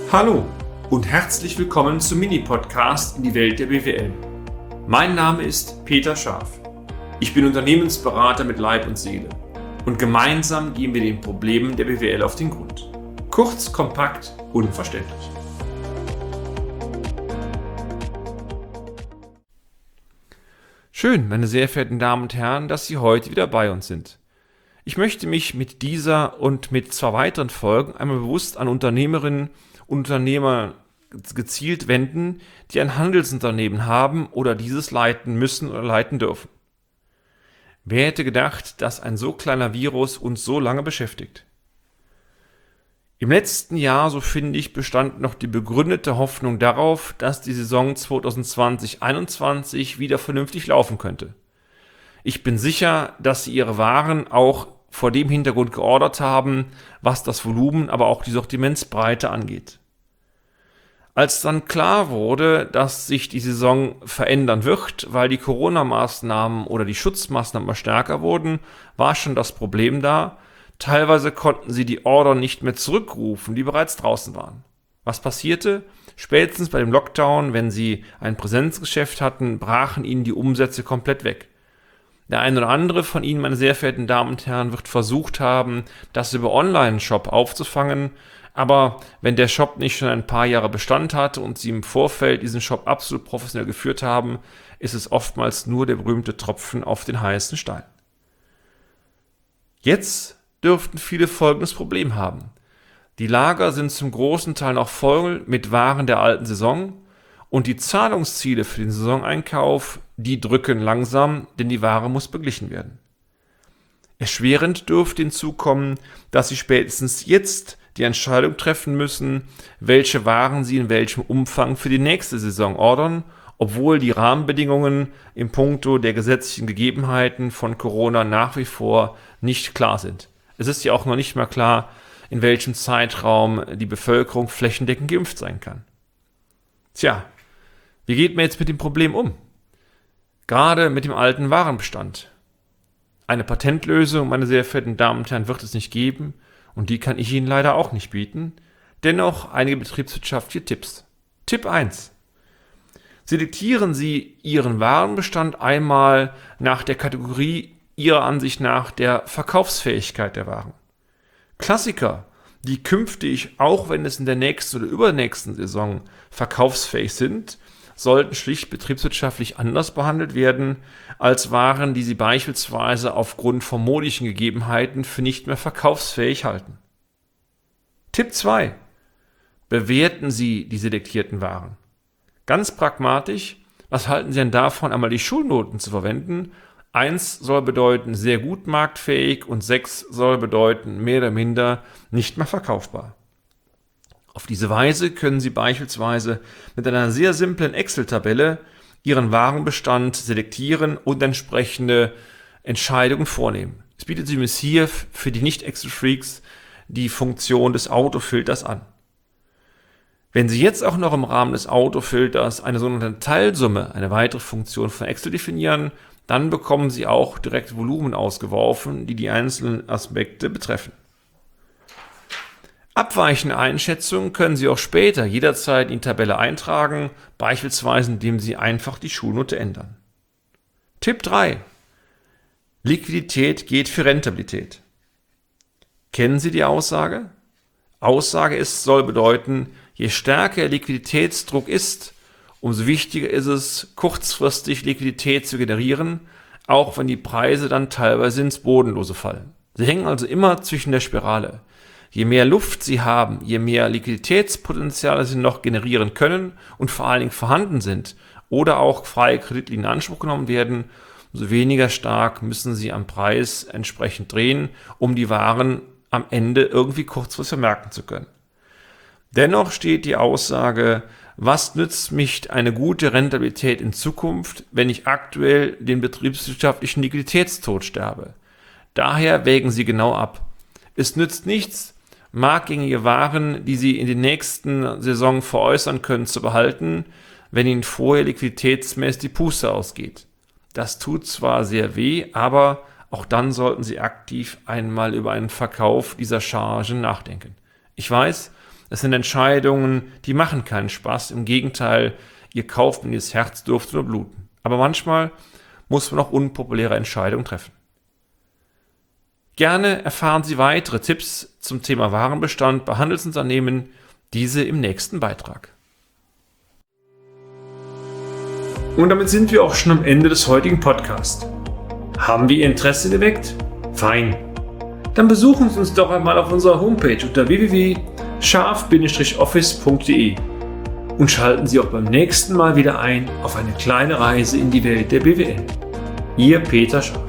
Hallo und herzlich willkommen zum Mini-Podcast in die Welt der BWL. Mein Name ist Peter Scharf. Ich bin Unternehmensberater mit Leib und Seele und gemeinsam gehen wir den Problemen der BWL auf den Grund. Kurz, kompakt, unverständlich. Schön, meine sehr verehrten Damen und Herren, dass Sie heute wieder bei uns sind. Ich möchte mich mit dieser und mit 2 weiteren Folgen einmal bewusst an Unternehmerinnen und Unternehmer gezielt wenden, die ein Handelsunternehmen haben oder dieses leiten müssen oder leiten dürfen. Wer hätte gedacht, dass ein so kleiner Virus uns so lange beschäftigt? Im letzten Jahr, so finde ich, bestand noch die begründete Hoffnung darauf, dass die Saison 2020/21 wieder vernünftig laufen könnte. Ich bin sicher, dass Sie Ihre Waren auch vor dem Hintergrund geordert haben, was das Volumen, aber auch die Sortimentsbreite angeht. Als dann klar wurde, dass sich die Saison verändern wird, weil die Corona-Maßnahmen oder die Schutzmaßnahmen immer stärker wurden, war schon das Problem da. Teilweise konnten sie die Order nicht mehr zurückrufen, die bereits draußen waren. Was passierte? Spätestens bei dem Lockdown, wenn sie ein Präsenzgeschäft hatten, brachen ihnen die Umsätze komplett weg. Der eine oder andere von Ihnen, meine sehr verehrten Damen und Herren, wird versucht haben, das über Online-Shop aufzufangen. Aber wenn der Shop nicht schon ein paar Jahre Bestand hatte und Sie im Vorfeld diesen Shop absolut professionell geführt haben, ist es oftmals nur der berühmte Tropfen auf den heißen Stein. Jetzt dürften viele folgendes Problem haben. Die Lager sind zum großen Teil noch voll mit Waren der alten Saison und die Zahlungsziele für den Saisoneinkauf, die drücken langsam, denn die Ware muss beglichen werden. Erschwerend dürfte hinzukommen, dass Sie spätestens jetzt die Entscheidung treffen müssen, welche Waren Sie in welchem Umfang für die nächste Saison ordern, obwohl die Rahmenbedingungen im Puncto der gesetzlichen Gegebenheiten von Corona nach wie vor nicht klar sind. Es ist ja auch noch nicht mal klar, in welchem Zeitraum die Bevölkerung flächendeckend geimpft sein kann. Tja, wie geht man jetzt mit dem Problem um? Gerade mit dem alten Warenbestand. Eine Patentlösung, meine sehr verehrten Damen und Herren, wird es nicht geben und die kann ich Ihnen leider auch nicht bieten. Dennoch einige betriebswirtschaftliche Tipps. Tipp 1. Selektieren Sie Ihren Warenbestand einmal nach der Kategorie Ihrer Ansicht nach der Verkaufsfähigkeit der Waren. Klassiker, die künftig, auch wenn es in der nächsten oder übernächsten Saison verkaufsfähig sind, sollten schlicht betriebswirtschaftlich anders behandelt werden als Waren, die Sie beispielsweise aufgrund von modischen Gegebenheiten für nicht mehr verkaufsfähig halten. Tipp 2. Bewerten Sie die selektierten Waren. Ganz pragmatisch, was halten Sie denn davon, einmal die Schulnoten zu verwenden? 1 soll bedeuten sehr gut marktfähig und 6 soll bedeuten mehr oder minder nicht mehr verkaufbar. Auf diese Weise können Sie beispielsweise mit einer sehr simplen Excel-Tabelle Ihren Warenbestand selektieren und entsprechende Entscheidungen vornehmen. Es bietet sich hier für die Nicht-Excel-Freaks die Funktion des Autofilters an. Wenn Sie jetzt auch noch im Rahmen des Autofilters eine sogenannte Teilsumme, eine weitere Funktion von Excel definieren, dann bekommen Sie auch direkt Volumen ausgeworfen, die die einzelnen Aspekte betreffen. Abweichende Einschätzungen können Sie auch später jederzeit in die Tabelle eintragen, beispielsweise indem Sie einfach die Schulnote ändern. Tipp 3. Liquidität geht für Rentabilität. Kennen Sie die Aussage? Aussage soll bedeuten, je stärker der Liquiditätsdruck ist, umso wichtiger ist es, kurzfristig Liquidität zu generieren, auch wenn die Preise dann teilweise ins Bodenlose fallen. Sie hängen also immer zwischen der Spirale. Je mehr Luft Sie haben, je mehr Liquiditätspotenziale Sie noch generieren können und vor allen Dingen vorhanden sind oder auch freie Kreditlinien in Anspruch genommen werden, umso weniger stark müssen Sie am Preis entsprechend drehen, um die Waren am Ende irgendwie kurzfristig vermerken zu können. Dennoch steht die Aussage, was nützt mich eine gute Rentabilität in Zukunft, wenn ich aktuell den betriebswirtschaftlichen Liquiditätstod sterbe? Daher wägen Sie genau ab. Es nützt nichts, marktgängige Waren, die Sie in der nächsten Saison veräußern können, zu behalten, wenn Ihnen vorher liquiditätsmäßig die Puste ausgeht. Das tut zwar sehr weh, aber auch dann sollten Sie aktiv einmal über einen Verkauf dieser Chargen nachdenken. Ich weiß, Es sind Entscheidungen, die machen keinen Spaß. Im Gegenteil, ihr kauft und ihr Herz dürfte nur bluten. Aber manchmal muss man auch unpopuläre Entscheidungen treffen. Gerne erfahren Sie weitere Tipps zum Thema Warenbestand bei Handelsunternehmen, diese im nächsten Beitrag. Und damit sind wir auch schon am Ende des heutigen Podcasts. Haben wir Ihr Interesse geweckt? Fein. Dann besuchen Sie uns doch einmal auf unserer Homepage unter www.scharf-office.de und schalten Sie auch beim nächsten Mal wieder ein auf eine kleine Reise in die Welt der BWL. Ihr Peter Scharf.